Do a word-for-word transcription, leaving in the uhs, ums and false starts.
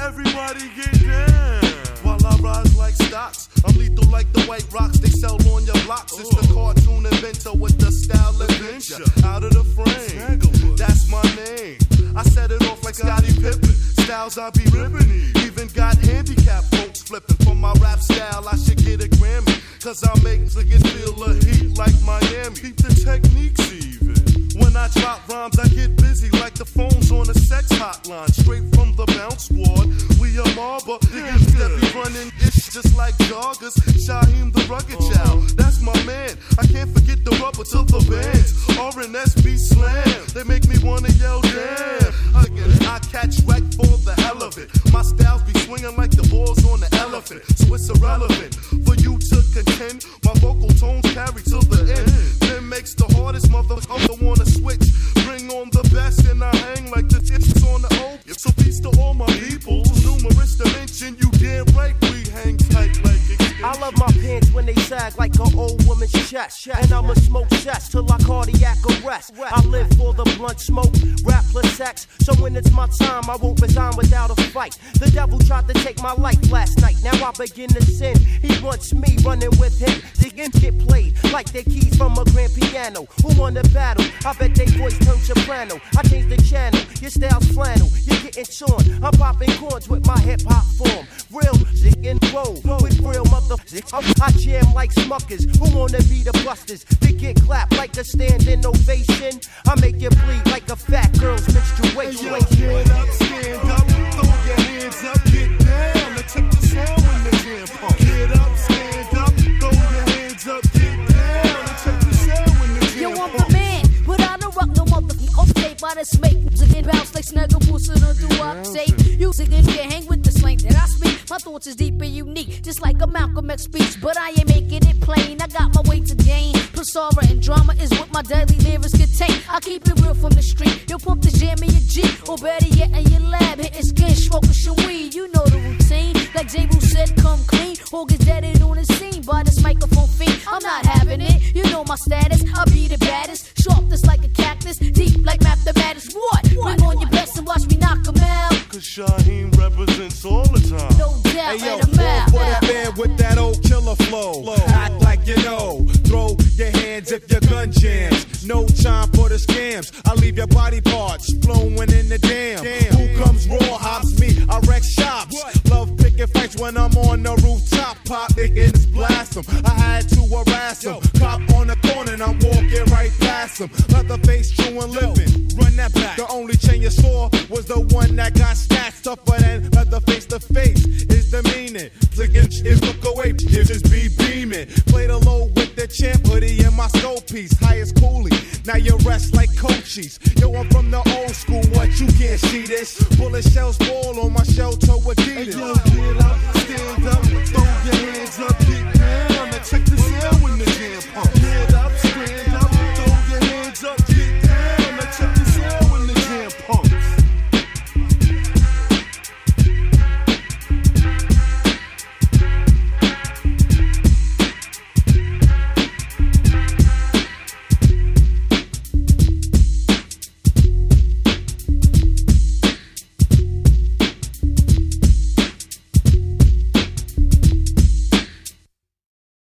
Everybody get down. While I rise like stocks, I'm lethal like the white rocks they sell on your blocks. It's the cartoon inventor with the style adventure. Out of the frame, that's my name. I set it off like Scottie Pippen. Styles I be ripping. Even got handicap folks flipping. For my rap style, I should get a Grammy. Cause I make niggas feel the heat like Miami. Keep the techniques even. When I drop rhymes, I get busy like the phones on a sex hotline. Straight from the bounce squad, we a mobber. Niggas that be running ish just like joggers. Shaheem the rugged child, that's my man. I can't forget the rubber to the bands. R and S be slam, they make me wanna yell damn. Again, I catch wreck for the hell of it. My styles be swinging like the balls on the elephant. So it's irrelevant for you to contend. My vocal tones carry to the end. Then makes the hardest motherfucker wanna switch. Bring on the best and I hang like the tips on the oak. So peace to all my people. Numerous to mention, you damn right we hang tight like extension. I love my pants when they sag like an old woman's chest. And I'ma smoke cess till I cardiac arrest. I live for the blunt smoke, rap plus sex. So when it's my time, I won't resign without a fight. The devil tried to take my life last night. Now I begin to sin. He wants me running with him. Digging get played like they're keys from a grand piano. Who won the battle? I bet they voice turned soprano. I changed the channel. Your style's flannel. You're getting torn. I'm popping chords with my hip hop form. Real zig and roll with real motherfuckers. I jam like Smuckers. Who wanna be the busters? They get clapped like a standing ovation. I make you bleed like a fat girl's menstruation. Yo, get up, stand up, throw your hands up, get down. Now check the sound when the jam pump. Get up, stand up, throw your hands up, get down. Now check the sound when the jam pump. Yo, I'm the man, but I don't rock no motherfucking off tape. I just make music and bounce like snuggle pussy on the up tape. You niggas can hang with the slang that I speak. My thoughts is deep and unique, just like a Malcolm X speech. But I ain't making it plain, I got my way to gain. Persora and drama is what my deadly lyrics contain. I keep it real from the street. You'll pump the jam in your Jeep, or better yet in your lab, hitting skin, smoking some weed. You know the routine, like J. Boo said, come clean. Or get deaded on the scene by this microphone fiend. I'm not having it, you know my status. I be the baddest, sharpest like a cactus, deep like mathematics. What? Bring on your best and watch me knock 'em out. Cause Shaheem represents all the time. No doubt, hey, yo, and I'm out. for the band with that old killer flow. Act like you know. Throw your hands if your gun jams. No time for the scams. I leave your body parts flowing in the dam. Damn. Who comes raw hops me? I wreck shops. What? Love picking fights when I'm on the rooftop. Pop niggas blast them. I had to harass them. Cop on the corner and I'm walking right past them. Leatherface, true and living. Run that back. The only chain you saw was the one that got snatched. Tougher than Leatherface to face is the meaning. If look away, if just be beaming. Play the low with the champ hoodie and my soul piece. Highest coolie. Now you rest like coaches. Yo, I'm from the old school. What, you can't see this? Bullet shells fall on my shell toe Adidas. Hey, yo, get up, stand up, throw your hands up, get down. Now check the sound when the jam